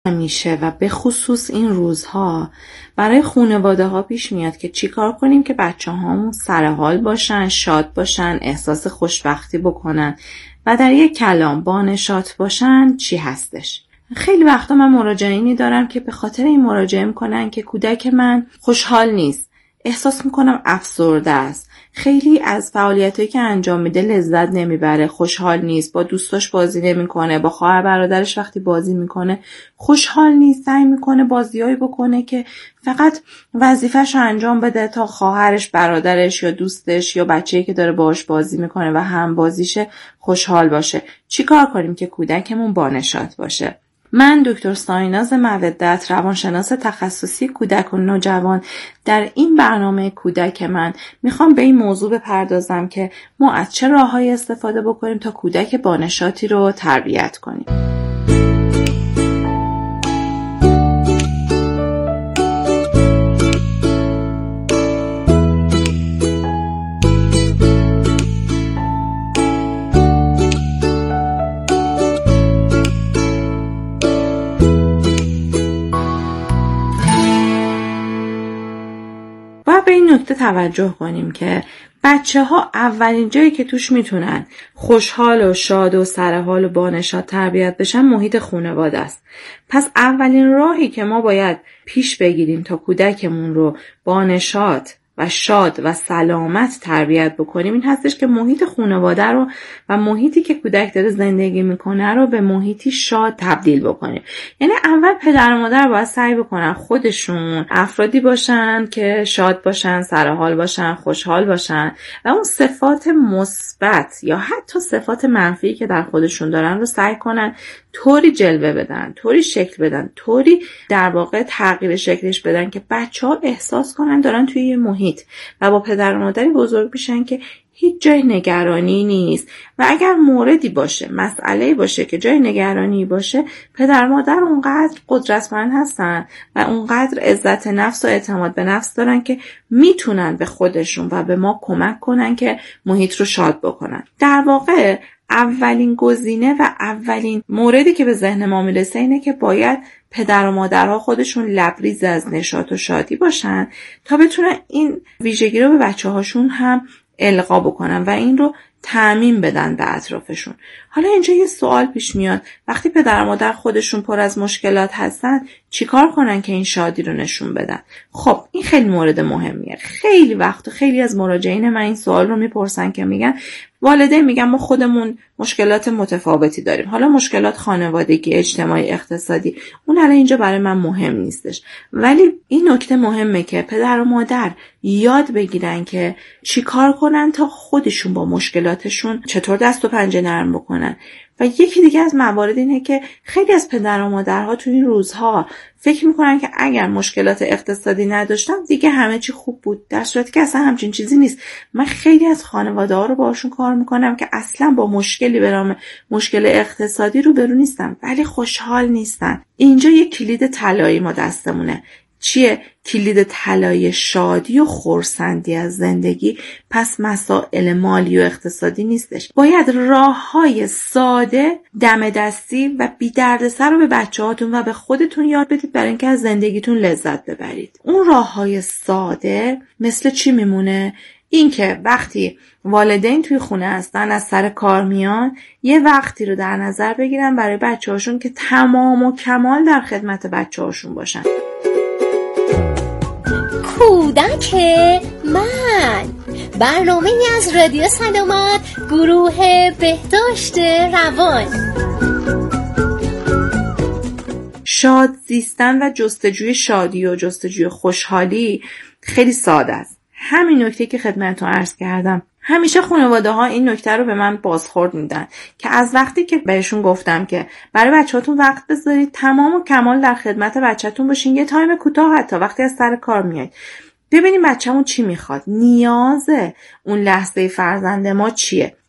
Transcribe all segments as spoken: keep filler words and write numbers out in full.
همیشه و به خصوص این روزها برای خانواده ها پیش میاد که چیکار کنیم که بچه هامون سرحال باشن، شاد باشن، احساس خوشبختی بکنن و در یک کلام بانشات باشن چی هستش. خیلی وقتا من مراجعینی دارم که به خاطر این مراجعه میکنن که کودک من خوشحال نیست، احساس میکنم افسرده است، خیلی از فعالیتایی که انجام میده لذت نمیبره، خوشحال نیست، با دوستاش بازی نمیکنه، با خواهر برادرش وقتی بازی میکنه خوشحال نیست، سعی میکنه بازیایی بکنه که فقط وظیفه‌شو انجام بده تا خواهرش، برادرش یا دوستش یا بچه‌ای که داره باهاش بازی میکنه و هم بازیشه خوشحال باشه. چیکار کنیم که کودکمون بانشات باشه؟ من دکتر سایناز مودت، روانشناس تخصصی کودک و نوجوان، در این برنامه کودک من میخوام به این موضوع بپردازم که ما از چه راههایی استفاده بکنیم تا کودک بانشاتی رو تربیت کنیم. به این نکته توجه کنیم که بچه ها اولین جایی که توش میتونن خوشحال و شاد و سرحال و بانشات تربیت بشن محیط خانواده است. پس اولین راهی که ما باید پیش بگیریم تا کودکمون رو بانشات و شاد و سلامت تربیت بکنیم این هستش که محیط خانواده رو و محیطی که کودک داره زندگی میکنه رو به محیطی شاد تبدیل بکنیم. یعنی اول پدر و مادر باید سعی بکنن خودشون افرادی باشن که شاد باشن، سرحال باشن، خوشحال باشن و اون صفات مثبت یا حتی صفات منفی که در خودشون دارن رو سعی کنن طوری جلوه بدن، طوری شکل بدن، طوری در واقع تغییر شکلش بدن که بچه‌ها احساس کنن دارن توی یه محیط و با پدر و مادری بزرگ بشن که هیچ جای نگرانی نیست و اگر موردی باشه، مسئله‌ای باشه که جای نگرانی باشه، پدر و مادر اونقدر قدرتمند هستن و اونقدر عزت نفس و اعتماد به نفس دارن که میتونن به خودشون و به ما کمک کنن که محیط رو شاد بکنن. در واقع اولین گزینه و اولین موردی که به ذهن ما میرسه اینه که باید پدر و مادرها خودشون لبریز از نشاط و شادی باشن تا بتونن این ویژگی رو به بچه هاشون هم القا بکنن و این رو تعمیم بدن به اطرافشون. حالا اینجا یه سوال پیش میاد، وقتی پدر و مادر خودشون پر از مشکلات هستن چیکار کنن که این شادی رو نشون بدن؟ خب این خیلی مورد مهمیه. خیلی وقت و خیلی از مراجعین من این سوال رو میپرسن که میگن والدین میگن ما خودمون مشکلات متفاوتی داریم، حالا مشکلات خانوادگی، اجتماعی، اقتصادی، اون الان اینجا برای من مهم نیستش، ولی این نکته مهمه که پدر و مادر یاد بگیرن که چیکار کنن تا خودشون با مشکلاتشون چطور دست و پنجه نرم بکنن. و یکی دیگه از موارد اینه که خیلی از پدر و مادرها تو این روزها فکر میکنن که اگر مشکلات اقتصادی نداشتم دیگه همه چی خوب بود، در صورتی که اصلا همچین چیزی نیست. من خیلی از خانواده ها رو باشون کار میکنم که اصلا با مشکلی به نام مشکل اقتصادی رو برو نیستن ولی خوشحال نیستن. اینجا یک کلید طلایی ما دستمونه. چیه؟ کلید طلایی شادی و خرسندی از زندگی. پس مسائل مالی و اقتصادی نیستش. باید راه‌های ساده، دم دستی و بی دردسر رو به بچه‌هاتون و به خودتون یاد بدید برای اینکه از زندگیتون لذت ببرید. اون راه‌های ساده مثل چی میمونه؟ این که وقتی والدین توی خونه هستن از سر کار میان یه وقتی رو در نظر بگیرن برای بچه‌هاشون که تمام و کمال در خدمت بچه‌هاشون باشن. کودک من، برنامه از رادیو سلامت، گروه بهداشت روان. شاد زیستن و جستجوی شادی و جستجوی خوشحالی خیلی ساده است. همین نکته که خدمتتون عرض کردم. همیشه خانواده ها این نکته رو به من بازخورد میدن که از وقتی که بهشون گفتم که برای بچه‌هاتون وقت بذارید، تمام و کمال در خدمت بچه‌تون باشین، یه تایم کوتاه حتی وقتی از سر کار میایید ببینیم بچه‌مون چی میخواد، نیاز اون لحظه فرزند ما چیه.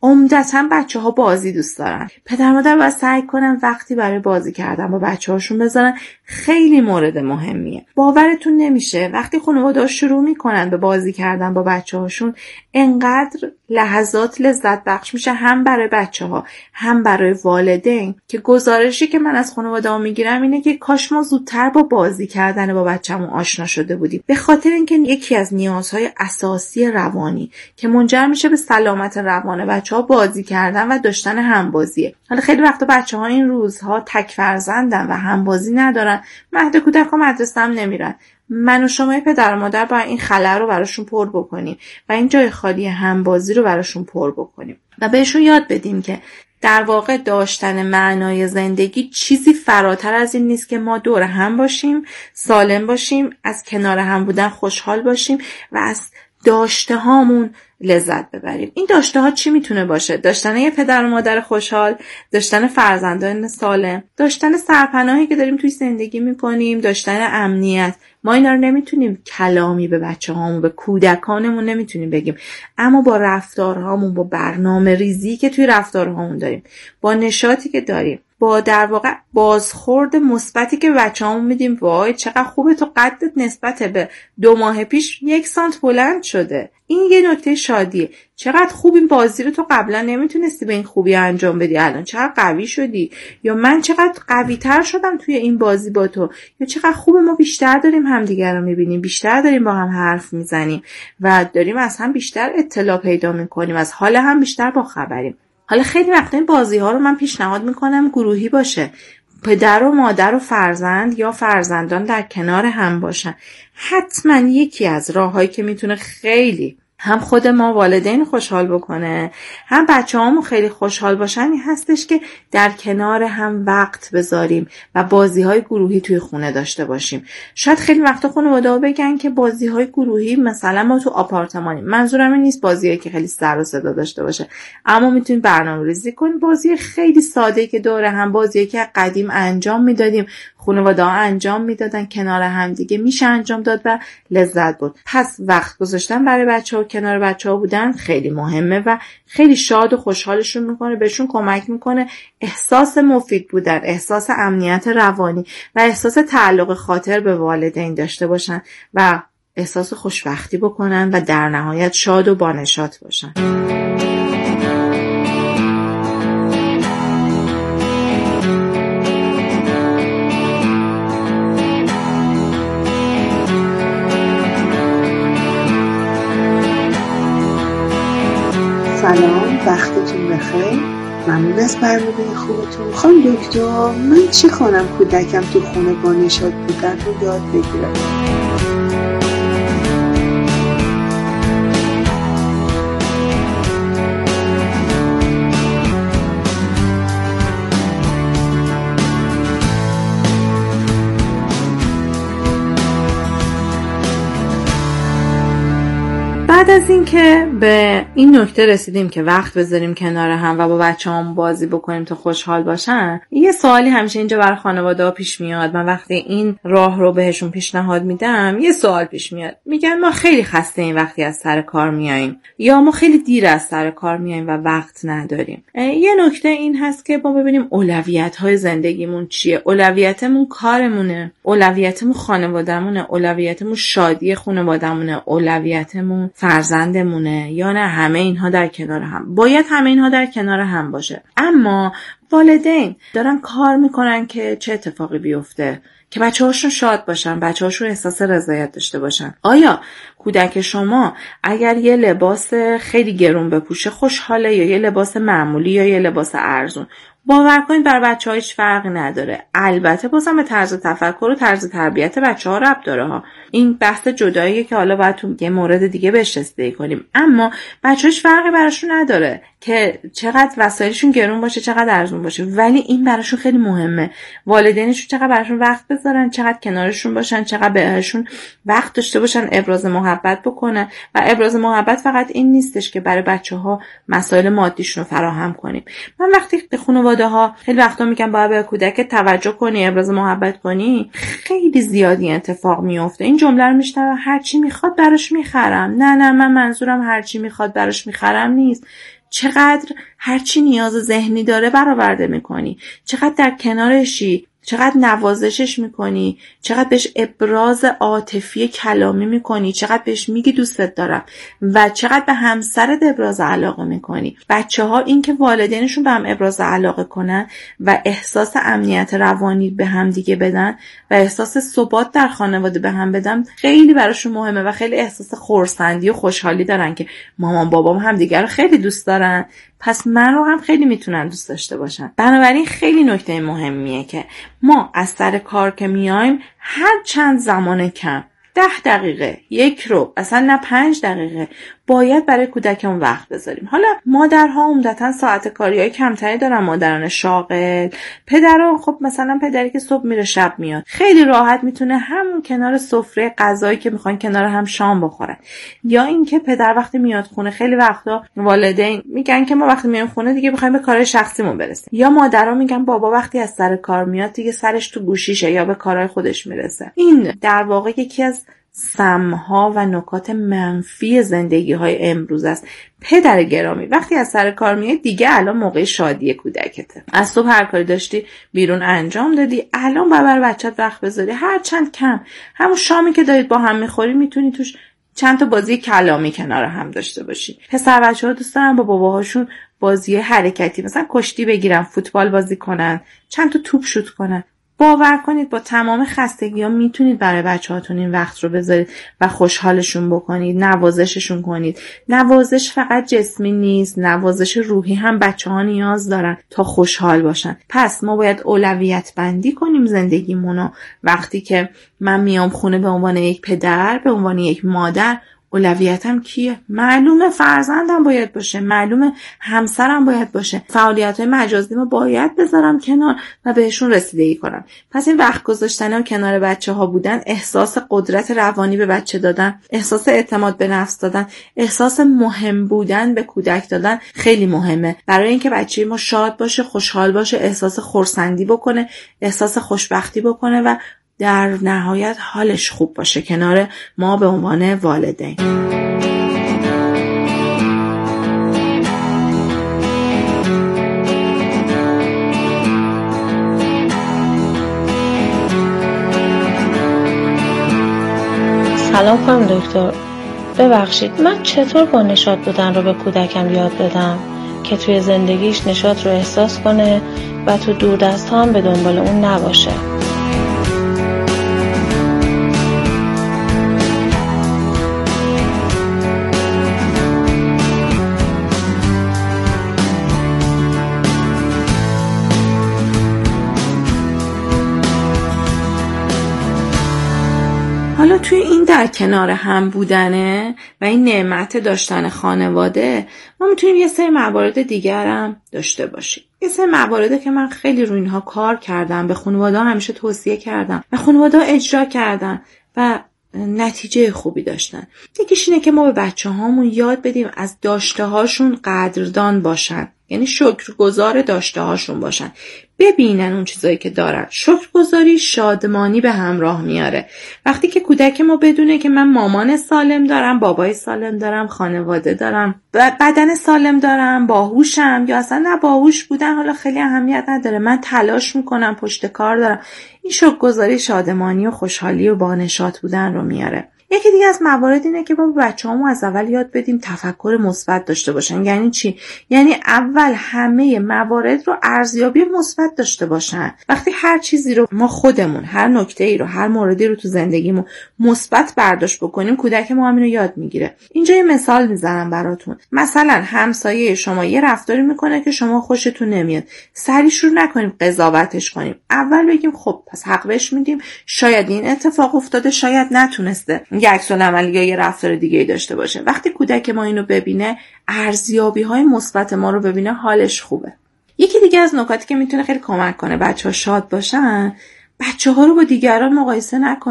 عمدتاً بچه‌ها بازی دوست دارن. پدر مادر باید سعی کنن وقتی برای بازی کردن با بچه‌هاشون بذارن. خیلی مورد مهمیه. باورتون نمیشه وقتی خانواده‌ها شروع میکنن به بازی کردن با بچه‌هاشون انقدر لحظات لذت بخش میشه، هم برای بچه‌ها هم برای والدین، که گزارشی که من از خانواده‌ها میگیرم اینه که کاش ما زودتر با بازی کردن با بچه‌مون آشنا شده بودیم، به خاطر اینکه یکی از نیازهای اساسی روانی که منجر میشه به سلامت روان بچه‌ها بازی کردن و داشتن همبازیه. حالا خیلی وقتا بچه‌ها این روزها تک فرزندن و همبازی ندارن، مهد کودک و مدرسه هم نمیرن. من و شما پدر و مادر باید این خلا رو براشون پر بکنیم و این جای خالی همبازی رو براشون پر بکنیم و بهشون یاد بدیم که در واقع داشتن معنای زندگی چیزی فراتر از این نیست که ما دور هم باشیم، سالم باشیم، از کنار هم بودن خوشحال باشیم و از داشته هامون لذت ببریم. این داشته ها چی میتونه باشه؟ داشتن یه پدر و مادر خوشحال، داشتن فرزندان سالم، داشتن سرپناهی که داریم توی زندگی میکنیم، داشتن امنیت. ما اینا رو نمیتونیم کلامی به بچه هامون، به کودکانمون نمیتونیم بگیم، اما با رفتارهامون، با برنامه ریزی که توی رفتارهامون داریم، با نشاطی که داریم، با در واقع بازخورد مثبتی که بچه‌هامون میدیم، وای چقدر خوبه تو قدت نسبت به دو ماه پیش یک سانت بلند شده، این یه نکته شادیه. چقدر خوب این بازی رو تو قبلا نمیتونستی به این خوبی انجام بدی، الان چقدر قوی شدی، یا من چقدر قوی تر شدم توی این بازی با تو، یا چقدر خوبه ما بیشتر داریم همدیگر رو میبینیم، بیشتر داریم با هم حرف میزنیم و داریم از هم بیشتر اطلاع پیدا میکنیم، از حال هم بیشتر با خبریم. حالا خیلی وقتا این بازی ها رو من پیشنهاد میکنم گروهی باشه، پدر و مادر و فرزند یا فرزندان در کنار هم باشن. حتما یکی از راههایی که میتونه خیلی هم خود ما والدین خوشحال بکنه، هم بچه هامون خیلی خوشحال باشن، این هستش که در کنار هم وقت بذاریم و بازی های گروهی توی خونه داشته باشیم. شاید خیلی وقتا خانواده ها بگن که بازی های گروهی مثلا ما تو آپارتمانیم، منظورم این نیست بازیایی که خیلی سر و صدا داشته باشه، اما میتونیم برنامه‌ریزی کنیم بازی خیلی ساده‌ای که دوره هم، بازیایی که قدیم انجام میدادیم، خانواده ها انجام میدادن، کنار هم دیگه میشه انجام داد و لذت برد. پس وقت گذاشتن برای بچه‌ها، کنار بچه‌ها بودن خیلی مهمه و خیلی شاد و خوشحالشون میکنه، بهشون کمک میکنه احساس مفید بودن، احساس امنیت روانی و احساس تعلق خاطر به والدین داشته باشن و احساس خوشبختی بکنن و در نهایت شاد و بانشاط باشن. سلام، وقتتون بخیر. ممنون از برنامه خوبتون. خانم دکتر، من چی کنم کودکم تو خونه با نشاط بودن رو یاد بگیرم؟ بعد از این که به این نکته رسیدیم که وقت بذاریم کنار هم و با بچه‌هامون بازی بکنیم تا خوشحال باشن، یه سوالی همیشه اینجا برای خانواده‌ها پیش میاد. من وقتی این راه رو بهشون پیشنهاد میدم یه سوال پیش میاد، میگن ما خیلی خسته این وقتی از سر کار میاییم، یا ما خیلی دیر از سر کار میاییم و وقت نداریم. یه نکته این هست که ما ببینیم اولویت‌های زندگیمون چیه. اولویتمون کارمونه، اولویتمون خانواده‌مونه، اولویتمون شادی خانواده‌مونه، اولویتمون فرزندمونه، یا نه همه اینها در کنار هم؟ باید همه اینها در کنار هم باشه، اما والدین دارن کار میکنن که چه اتفاقی بیفته؟ که بچه هاشون شاد باشن، بچه هاشون احساس رضایت داشته باشن. آیا کودک شما اگر یه لباس خیلی گرون بپوشه خوشحاله، یا یه لباس معمولی یا یه لباس ارزون؟ باور کنید بر بچه‌ها هیچ فرقی نداره. البته بازم به طرز تفکر و طرز تربیت بچه‌ها ربط داره ها. این بحث جداییه که حالا باید تو یه مورد دیگه بهش رسیدگی کنیم. اما بچه‌ها هیچ فرقی براشون نداره که چقدر وسایلشون گرون باشه، چقدر ارزون باشه، ولی این براشون خیلی مهمه. والدینشون چقدر براشون وقت بذارن، چقدر کنارشون باشن، چقدر بهشون وقت داشته باشن، ابراز محبت بکنن. و ابراز محبت فقط این نیستش که برای بچه‌ها مسائل مادیشون رو فراهم کنیم. من وقتی خانواده ها خیلی وقتا میگم باید به کودک توجه کنی، ابراز محبت کنی، خیلی زیادی اتفاق میفته. این جمله رو میشنوم هر چی میخواد براش میخرم. نه نه، من منظورم هر چی میخواد براش میخرم نیست. چقدر هرچی نیاز ذهنی داره برآورده میکنی، چقدر در کنارشی، چقدر نوازشش میکنی، چقدر بهش ابراز عاطفی کلامی میکنی، چقدر بهش میگی دوستت دارم و چقدر به همسرت ابراز علاقه میکنی. بچه ها این که والدینشون به هم ابراز علاقه کنن و احساس امنیت روانی به هم دیگه بدن و احساس ثبات در خانواده به هم بدن خیلی براشون مهمه و خیلی احساس خرسندی و خوشحالی دارن که مامان بابام هم دیگه رو خیلی دوست دارن، پس من رو هم خیلی میتونن دوست داشته باشن. بنابراین خیلی نکته مهمیه که ما از سر کار که میایم هر چند زمان کم، ده دقیقه، یک رو، اصلا نه پنج دقیقه، باید برای کودکمون وقت بذاریم. حالا مادرها عمدتاً ساعت کاریای کمتری دارن، مادران شاغل، پدرها خب مثلا پدری که صبح میره شب میاد خیلی راحت میتونه همون کنار سفره غذایی که میخوان کنار هم شام بخورن، یا اینکه پدر وقتی میاد خونه خیلی وقتا والدین میگن که ما وقتی میایم خونه دیگه میخوایم به کارهای شخصیمون برسیم، یا مادرها میگن بابا وقتی از سر کار میاد دیگه سرش تو گوشیشه یا به کارهای خودش میرسه. این در واقع یکی از سمها و نکات منفی زندگی های امروز است. پدر گرامی وقتی از سر کار میای دیگه الان موقع شادی کودکته، از صبح هر کاری داشتی بیرون انجام دادی، الان باید برای بچت وقت بذاری، هر چند کم همون شامی که دارید با هم میخوری میتونی توش چند تا بازی کلامی کنار هم داشته باشی. پسر بچه‌ها دوست دارن با باباهاشون بازی حرکتی مثلا کشتی بگیرن، فوتبال بازی کنن، چند تا توپ شوت کنن. باور کنید با تمام خستگی ها میتونید برای بچه هاتون این وقت رو بذارید و خوشحالشون بکنید، نوازششون کنید. نوازش فقط جسمی نیست، نوازش روحی هم بچه ها نیاز دارن تا خوشحال باشن. پس ما باید اولویت بندی کنیم زندگیمونو. وقتی که من میام خونه به عنوان یک پدر، به عنوان یک مادر، اولویتم کیه؟ معلومه فرزندم باید باشه، معلومه همسرم باید باشه، فعالیت‌های مجازیمو باید بذارم کنار و بهشون رسیدگی کنم. پس این وقت گذاشتن و کنار بچه‌ها بودن، احساس قدرت روانی به بچه دادن، احساس اعتماد به نفس دادن، احساس مهم بودن به کودک دادن خیلی مهمه برای اینکه بچه ما شاد باشه، خوشحال باشه، احساس خرسندی بکنه، احساس خوشبختی بکنه و در نهایت حالش خوب باشه کنار ما به عنوان والدین. سلام خانم دکتر، ببخشید من چطور با نشاط بودن رو به کودکم یاد بدم که توی زندگیش نشاط رو احساس کنه و تو دوردست هم به دنبال اون نباشه؟ حالا توی این در کنار هم بودنه و این نعمت داشتن خانواده ما میتونیم یه سری موارد دیگر هم داشته باشیم. یه سری موارده که من خیلی روی اینها کار کردم، به خانواده همیشه توصیه کردم و خانواده اجرا کردن و نتیجه خوبی داشتن. یکیش اینه که ما به بچه هامون یاد بدیم از داشته هاشون قدردان باشن، یعنی شکرگزار داشته هاشون باشن، ببینن اون چیزایی که دارن. شکرگزاری شادمانی به همراه میاره. وقتی که کودک ما بدونه که من مامان سالم دارم، بابای سالم دارم، خانواده دارم، بدن سالم دارم، باهوشم، یا اصلا نه باهوش بودن حالا خیلی اهمیت نداره، من تلاش میکنم، پشت کار دارم، این شکرگزاری شادمانی و خوشحالی و بانشاط بودن رو میاره. یکی دیگه از موارد اینه که با بچه‌هامون از اول یاد بدیم تفکر مثبت داشته باشن. یعنی چی؟ یعنی اول همه موارد رو ارزیابی مثبت داشته باشن. وقتی هر چیزی رو ما خودمون، هر نکته‌ای رو، هر موردی رو تو زندگیمون مثبت برداشت بکنیم، کودک ما همین رو یاد میگیره. اینجا یه مثال میزنم براتون. مثلا همسایه شما یه رفتاری میکنه که شما خوشتون نمیاد، سری شروع نکنیم قضاوتش کنیم. اول بگیم خب پس حق بهش میدیم، شاید این اتفاق افتاده، شاید نتونسته یه عکس‌العمل یا یه رفتار دیگه‌ای داشته باشه. وقتی کودک ما اینو ببینه، ارزیابی‌های مثبت ما رو ببینه، حالش خوبه. یکی دیگه از نکاتی که میتونه خیلی کمک کنه بچه‌ها شاد باشن، بچه‌ها رو با دیگران مقایسه نکنیم.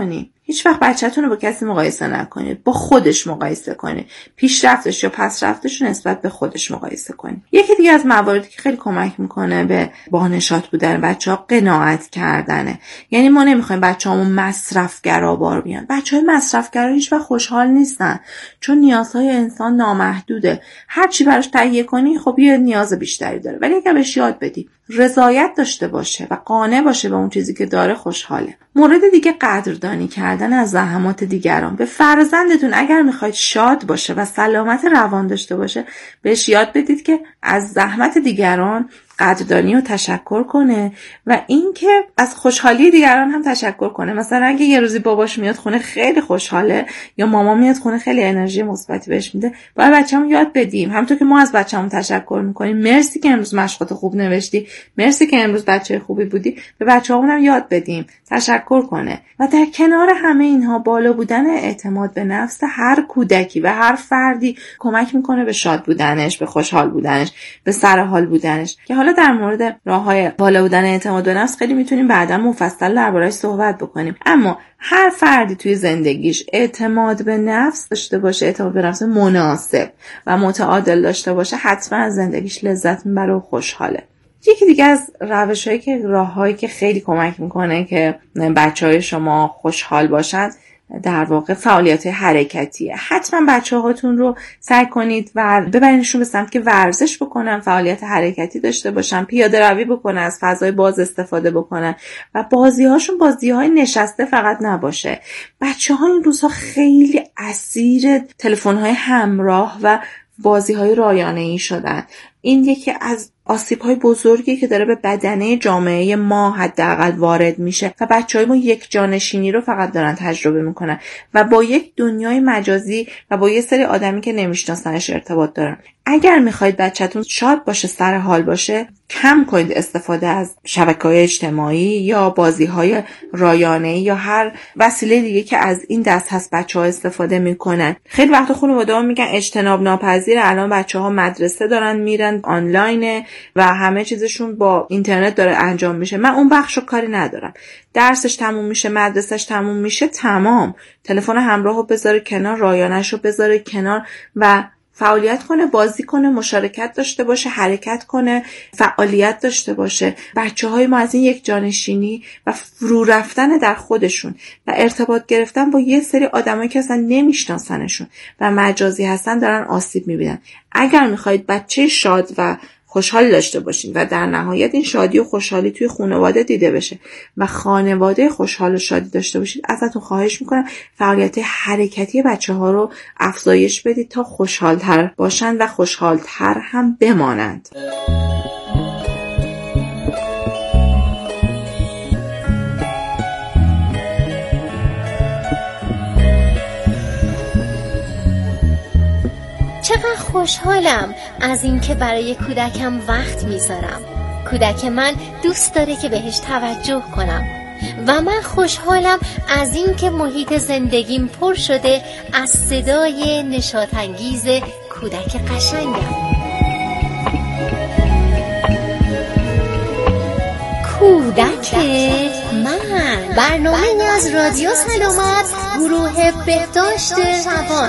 هیچ وقت بچه‌تون رو با کسی مقایسه نکنید، با خودش مقایسه کنید. پیشرفتش یا پسرفتش رو نسبت به خودش مقایسه کنید. یکی دیگه از مواردی که خیلی کمک میکنه به بانشات بودن بچه‌ها قناعت کردنه. یعنی ما نمیخوایم بچه‌هامون مصرفگرا بیان. بچه‌های مصرفگرا هیچ وقت خوشحال نیستن، چون نیازهای انسان نامحدوده. هر چی براش تهیه کنی خب یه نیاز بیشتری داره، ولی اگه بهش یاد بدی رضایت داشته باشه و قانع باشه به اون چیزی که داره، خوشحاله. مورد دیگه قدردانی کردن از زحمات دیگران. به فرزندتون اگر میخواید شاد باشه و سلامت روان داشته باشه، بهش یاد بدید که از زحمت دیگران قدردانی و تشکر کنه و اینکه از خوشحالی دیگران هم تشکر کنه. مثلا اگه یه روزی باباش میاد خونه خیلی خوشحاله یا مامان میاد خونه خیلی انرژی مثبتی بهش میده، باید بچه‌مون یاد بدیم همونطور که ما از بچه‌مون تشکر میکنیم، مرسی که امروز مشقات خوب نوشتی، مرسی که امروز بچه خوبی بودی، به بچه‌مون هم یاد بدیم تشکر کنه. و در کنار همه اینها بالا بودن اعتماد به نفس هر کودکی و هر فردی کمک میکنه به شاد بودنش، به خوشحال بودنش، به سرحال بودنش. که حالا در مورد راه‌های بالا بودن اعتماد به نفس خیلی میتونیم بعدا مفصل درباره‌اش صحبت بکنیم، اما هر فردی توی زندگیش اعتماد به نفس داشته باشه، اعتماد به نفس مناسب و متعادل داشته باشه، حتما از زندگیش لذت میبره و خوشحاله. یکی دیگه از روش‌هایی که راه‌هایی که خیلی کمک میکنه که بچه‌های شما خوشحال باشن در واقع فعالیت حرکتیه. حتما بچه‌هاتون رو سعی کنید و ببرینشون به سمت که ورزش بکنن، فعالیت حرکتی داشته باشن، پیاده روی بکنن، از فضای باز استفاده بکنن و بازی‌هاشون بازی‌های نشسته فقط نباشه. بچه‌ها این روزها خیلی اسیر تلفن‌های همراه و بازی‌های رایانه‌ای شدن. این یکی از آسیب‌های بزرگی که داره به بدنه جامعه ما حداقل وارد میشه و بچه‌های ما یک جانشینی رو فقط دارن تجربه میکنن و با یک دنیای مجازی و با یه سری آدمی که نمیشناسنش ارتباط دارن. اگر میخواید بچه‌تون شاد باشه، سر حال باشه، کم کنید استفاده از شبکه‌های اجتماعی یا بازی‌های رایانه‌ای یا هر وسیله دیگه که از این دست هست بچه‌ها استفاده میکنن. خیلی وقت خانواده‌ها میگن اجتناب ناپذیر، الان بچه‌ها مدرسه دارن میرن، آنلاینه و همه چیزشون با اینترنت داره انجام میشه. من اون بخشو کاری ندارم. درسش تموم میشه، مدرسهش تموم میشه، تمام. تلفن همراهو بذاره کنار، رایانه‌شو بذاره کنار و فعالیت کنه، بازی کنه، مشارکت داشته باشه، حرکت کنه، فعالیت داشته باشه. بچه‌های ما از این یک جانشینی و فرو رفتن در خودشون و ارتباط گرفتن با یه سری آدمایی که اصلا نمیشناسنشون و مجازی هستن دارن آسیب میبینن. اگر میخواید بچه شاد و خوشحال داشته باشین و در نهایت این شادی و خوشحالی توی خانواده دیده بشه و خانواده خوشحال و شادی داشته باشید، ازتون خواهش میکنم فعالیت حرکتی بچه ها رو افزایش بدید تا خوشحالتر باشن و خوشحالتر هم بمانند. چقدر خوشحالم از این که برای کودکم وقت میذارم. کودک من دوست داره که بهش توجه کنم و من خوشحالم از این که محیط زندگیم پر شده از صدای نشاط‌انگیز کودک قشنگم. کودک من، برنامه از رادیو سلامت، گروه بهداشت روان.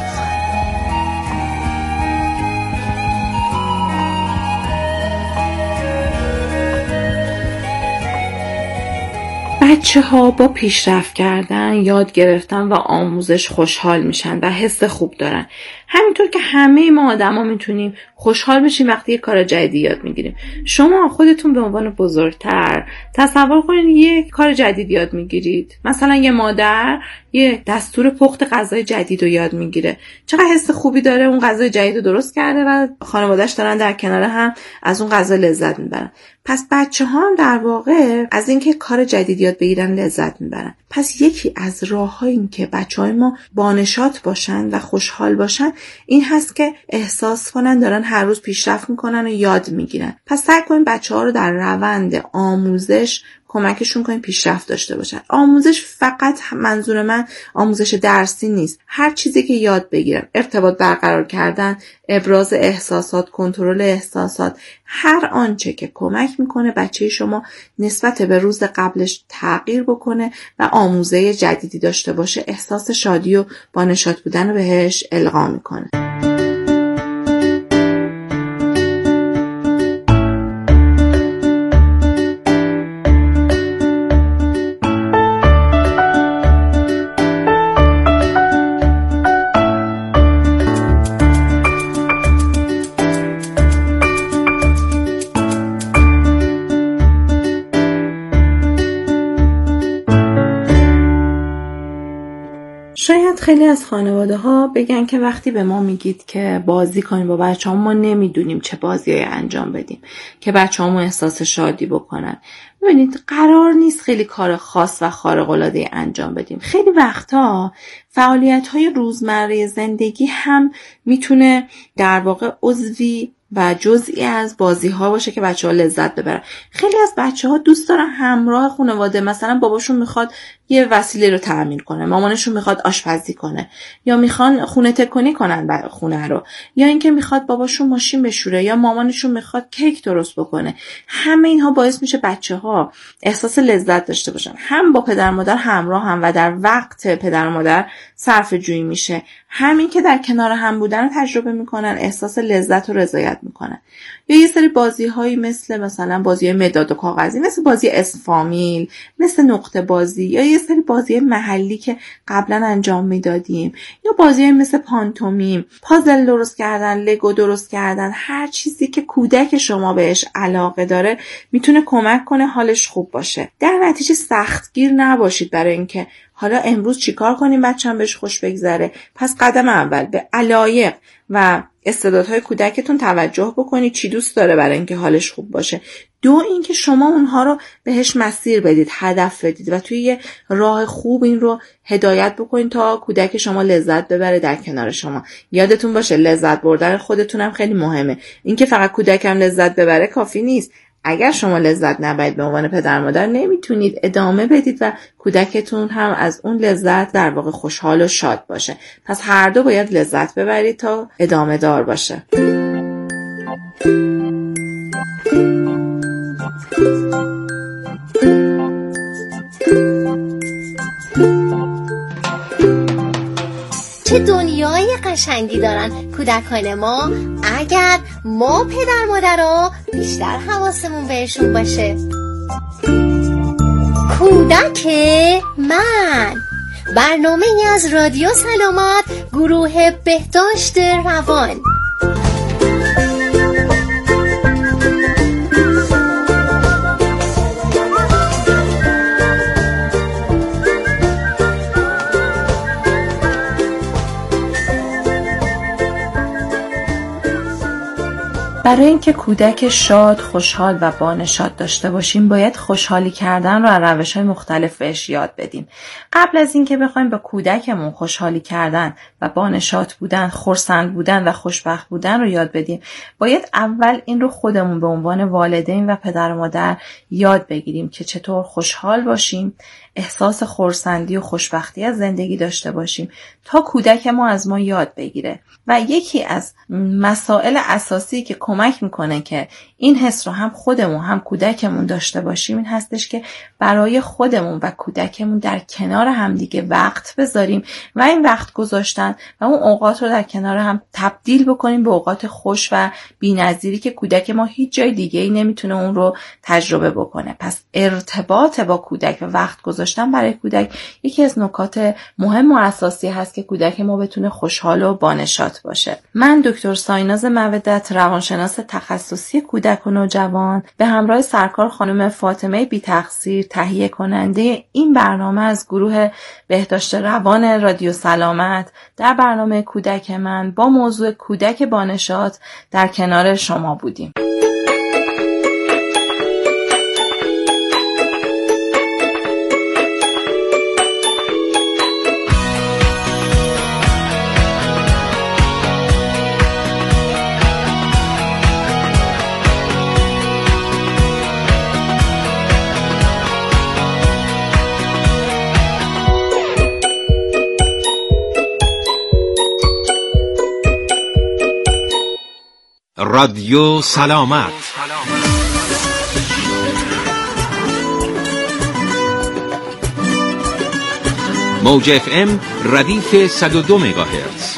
بچه ها با پیشرفت کردن، یاد گرفتن و آموزش خوشحال میشن و حس خوب دارن. همینطور که همه ما آدم ها میتونیم خوشحال بشیم وقتی یه کار جدیدی یاد میگیریم. شما خودتون به عنوان بزرگتر تصور کنید یه کار جدید یاد میگیرید. مثلا یه مادر یه دستور پخت غذای جدید رو یاد میگیره. چقدر حس خوبی داره، اون غذای جدید رو درست کرده و خانواده‌اش دارن در کنار هم از اون غذا لذت میبرن. پس بچه ها هم در واقع از اینکه کار جدید یاد بگیرن لذت میبرن. پس یکی از راه‌های این که بچه‌های ما بانشات باشن و خوشحال باشن این هست که احساس کنن دارن هر روز پیشرفت میکنن و یاد میگیرن. پس سعی کنید بچه‌ها رو در روند آموزش کمکشون کنیم پیشرفت داشته باشن. آموزش فقط منظور من آموزش درسی نیست. هر چیزی که یاد بگیرن، ارتباط برقرار کردن، ابراز احساسات، کنترل احساسات، هر آنچه که کمک میکنه بچه شما نسبت به روز قبلش تغییر بکنه و آموزه جدیدی داشته باشه، احساس شادی و بانشاد بودن رو بهش القا میکنه. شاید خیلی از خانواده ها بگن که وقتی به ما میگید که بازی کنیم با بچه ها، ما نمیدونیم چه بازیایی انجام بدیم که بچه ها احساس شادی بکنن. ببینید قرار نیست خیلی کار خاص و خارق العاده انجام بدیم. خیلی وقتا فعالیت های روزمره زندگی هم میتونه در واقع عضوی و جزئی از بازی ها باشه که بچه ها لذت ببرن. خیلی از بچه ها دوست دارن همراه خانواده، مثلا باباشون میخواد یه وسیله رو تعمیر کنه، مامانشون میخواد آشپزی کنه، یا میخوان خونه تکونی کنن خونه رو، یا اینکه میخواد باباشون ماشین بشوره، یا مامانشون میخواد کیک درست بکنه. همه اینها باعث میشه بچه ها احساس لذت داشته باشن، هم با پدر مادر همراه هم و در وقت پدر مادر صرفه جویی میشه، همین که در کنار هم بودن رو تجربه میکنن، احساس لذت و رضایت میکنن. یا یه سری بازی هایی مثل مثلا بازی مداد و کاغذی، مثل بازی اسم فامیل، مثل نقطه بازی، یا یه سری بازی محلی که قبلا انجام میدادیم، یا بازی مثل پانتومیم، پازل درست کردن، لگو درست کردن. هر چیزی که کودک شما بهش علاقه داره میتونه کمک کنه حالش خوب باشه. در نتیجه سختگیر نباشید برای اینکه حالا امروز چیکار کنیم بچه‌م بهش خوش بگذره. پس قدم اول به علایق و استعدادهای کودکتون توجه بکنید، چی دوست داره برای اینکه حالش خوب باشه. دو اینکه شما اونها رو بهش مسیر بدید، هدف بدید و توی یه راه خوب این رو هدایت بکنید تا کودک شما لذت ببره در کنار شما. یادتون باشه لذت بردن خودتون هم خیلی مهمه. اینکه فقط کودکم لذت ببره کافی نیست. اگر شما لذت نبرید به عنوان پدر مادر نمیتونید ادامه بدید و کودکتون هم از اون لذت در واقع خوشحال و شاد باشه. پس هر دو باید لذت ببرید تا ادامه دار باشه. چه دنیای قشنگی دارن کودکان ما اگر ما پدر مادرها بیشتر حواسمون بهشون باشه. کودک من، برنامه از رادیو سلامت، گروه بهداشت روان. برای اینکه کودک شاد، خوشحال و بانشاد داشته باشیم باید خوشحالی کردن رو از روش‌های مختلف بهش یاد بدیم. قبل از اینکه بخوایم به کودکمون خوشحالی کردن و بانشاد بودن، خرسند بودن و خوشبخت بودن رو یاد بدیم، باید اول این رو خودمون به عنوان والدین و پدر و مادر یاد بگیریم که چطور خوشحال باشیم، احساس خرسندی و خوشبختی از زندگی داشته باشیم تا کودک ما از ما یاد بگیره. و یکی از مسائل اساسی که کمک میکنه که این حس رو هم خودمون هم کودکمون داشته باشیم این هستش که برای خودمون و کودکمون در کنار هم دیگه وقت بذاریم و این وقت گذاشتن و اون اوقات رو در کنار هم تبدیل بکنیم به اوقات خوش و بی‌نظیری که کودک ما هیچ جای دیگه ای نمیتونه اون رو تجربه بکنه. پس ارتباط با کودک و وقت گذاشتن برای کودک یکی از نکات مهم و اساسی هست که کودک ما بتونه خوشحال و بانشاد باشه. من دکتر سایناز مودت، روانشناس تخصصی کودک و نوجوان، به همراه سرکار خانم فاطمه بی تقصیر تهیه کننده این برنامه از گروه بهداشت روان رادیو سلامت در برنامه کودک من با موضوع کودک بانشاد در کنار شما بودیم. رادیو سلامت. موج اف ام ردیف صد و دو مگاهرتز.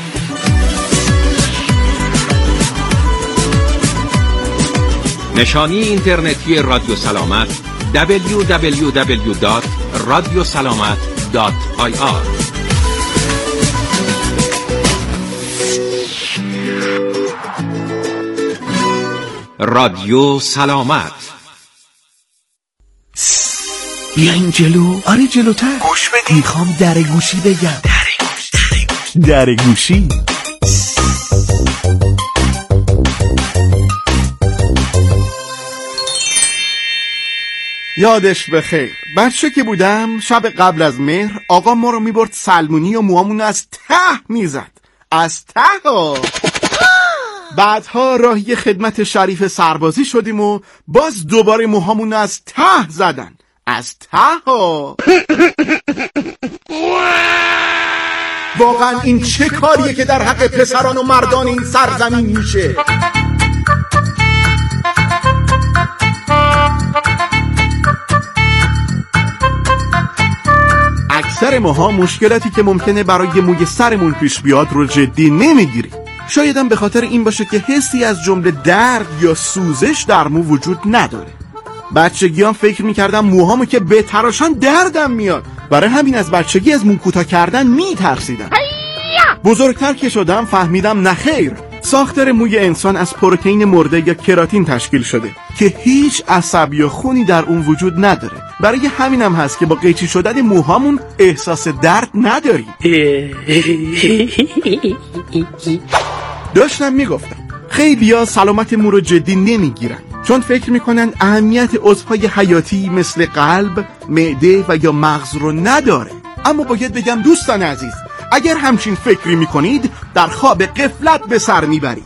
نشانی اینترنتی رادیو سلامت دبلیو دبلیو دبلیو دات رادیو سلامت دات آی آر. رادیو سلامت. بیا این جلو. آره جلوتر. گوش بدی. میخوام در گوشی بگم. در گوشی. در گوشی. یادش بخیر، بچه که بودم شب قبل از مهر آقا ما رو میبرد سلمونی و موامون از ته میزد. از ته ها. بعدها راهی خدمت شریف سربازی شدیم و باز دوباره موهامون از ته زدن. از ته ها. واقعا این چه کاریه که در حق پسران و مردان این سرزمین میشه؟ اکثر ماها مشکلاتی که ممکنه برای موی سرمون پیش بیاد رو جدی نمیگیریم. شایدم به خاطر این باشه که حسی از جمله درد یا سوزش در مو وجود نداره. بچگیام فکر میکردم موهامو که بتراشن دردم میاد، برای همین از بچگی از مو کوتاه کردن میترسیدم. بزرگتر که شدم فهمیدم نخیر، ساختار موی انسان از پروتئین مرده یا کراتین تشکیل شده که هیچ عصب یا خونی در اون وجود نداره. برای همینم هست که با قیچی شدن موهامون احساس درد نداریم. داشتم میگفتم خیلیا سلامت مو رو جدی نمیگیرن، چون فکر میکنن اهمیت عضوهای حیاتی مثل قلب، معده و یا مغز رو نداره. اما باید بگم دوستان عزیز، اگر همچین فکری میکنید در خواب غفلت به سر میبرید.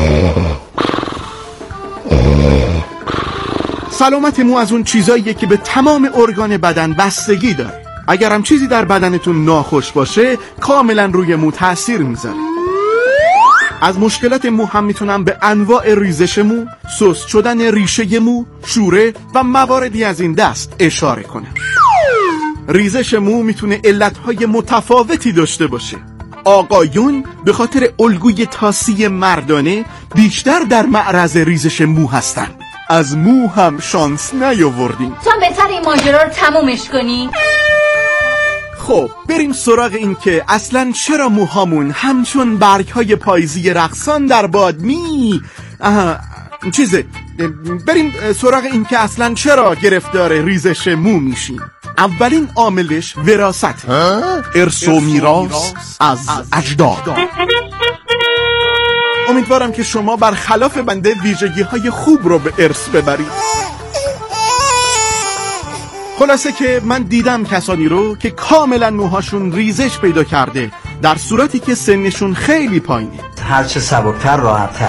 سلامت مو از اون چیزاییه که به تمام ارگان بدن بستگی داره. اگر هم چیزی در بدنتون ناخوش باشه کاملا روی مو تأثیر میذاره. از مشکلات مو هم میتونم به انواع ریزش مو، سست شدن ریشه مو، شوره و مواردی از این دست اشاره کنم. ریزش مو میتونه علتهای متفاوتی داشته باشه. آقایون به خاطر الگوی تاسی مردانه بیشتر در معرض ریزش مو هستن. از مو هم شانس نیاوردیم. تو بهتر این ماجرا رو تمومش کنی. خب بریم سراغ این که اصلا چرا موهامون همچون برگ‌های پاییزی رقصان در باد می آها چیزه بریم سراغ این که اصلا چرا گرفتار ریزش مو میشیم. اولین عاملش وراثت، ارث و میراث از اجداد. امیدوارم که شما برخلاف بنده ویژگی‌های خوب رو به ارث ببرید. خلاصه که من دیدم کسانی رو که کاملا موهاشون ریزش پیدا کرده در صورتی که سنشون خیلی پایینه. هرچه سبکتر راحت‌تر.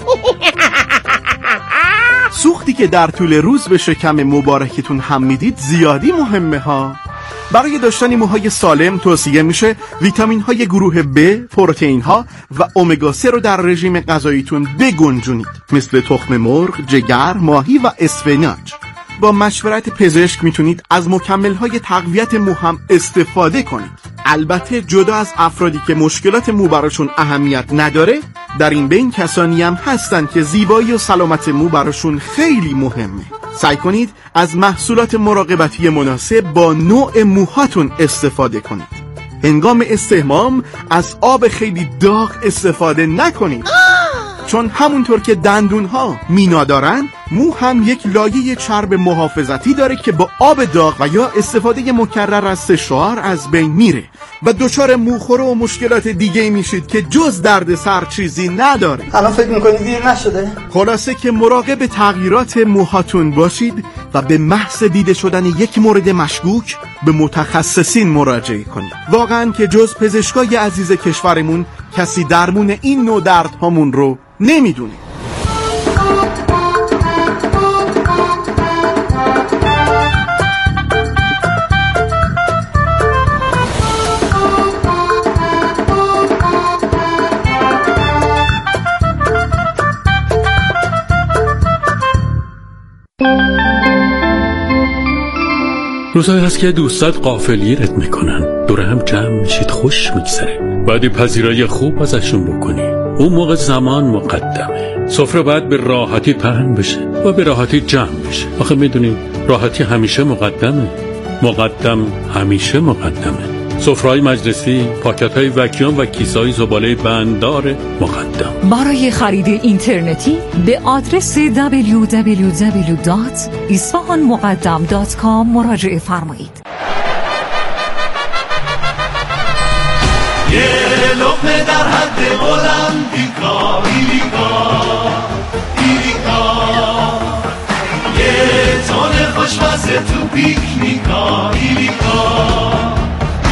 سوختی که در طول روز به شکم مبارکتون هم میدید زیادی مهمه ها. برای داشتن موهای سالم توصیه میشه ویتامین های گروه ب، پروتئین ها و امگا سه رو در رژیم غذاییتون بگنجونید، مثل تخم مرغ، جگر، ماهی و اسفناج. با مشورت پزشک میتونید از مکمل های تقویت مو هم استفاده کنید. البته جدا از افرادی که مشکلات مو براشون اهمیت نداره، در این بین کسانی هم هستن که زیبایی و سلامت مو براشون خیلی مهمه. سعی کنید از محصولات مراقبتی مناسب با نوع موهاتون استفاده کنید. هنگام استحمام از آب خیلی داغ استفاده نکنید، چون همونطور که دندونها مینا دارن، مو هم یک لایه چرب محافظتی داره که با آب داغ و یا استفاده مکرر از سشوار از بین میره و دچار موخوره و مشکلات دیگه میشید که جز درد سر چیزی نداره. الان فکر میکنید دیر نشده؟ خلاصه که مراقب تغییرات موهاتون باشید و به محض دیده شدن یک مورد مشکوک به متخصصین مراجعه کنید. واقعا که جز پزشکای عزیز کشورمون کسی درمون این نوع دردهامون رو نمیدونه. روزایی هست که دوستات غافلگیرت میکنن، دور هم جمع میشید، خوش میگذره، بعد پذیرایی خوب ازشون بکنی. اون موقع زمان مقدمه. سفره باید به راحتی پهن بشه و به راحتی جمع بشه. آخه میدونی راحتی همیشه مقدمه، مقدم همیشه مقدمه. سفره‌های مجلسی، پاکت‌های وکیوم و کیسه‌های زباله بنددار مقدم. برای خرید اینترنتی به آدرس دبلیو دبلیو دبلیو دات اصفهان مقدم دات کام مراجعه فرمایید. یه لقمه در حد المپیکا، ایلیکا ایلیکا، یه تن خوشمزه تو پیکنیکا، ایلیکا